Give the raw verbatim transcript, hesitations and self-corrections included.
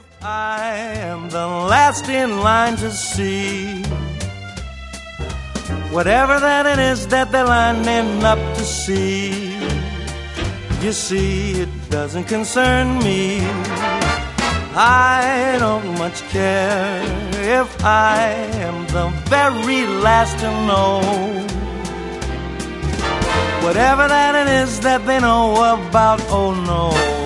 I am the last in line to see whatever that it is that they're lining up to see. You see, it doesn't concern me. I don't much care if I am the very last to know whatever that it is that they know about. Oh no.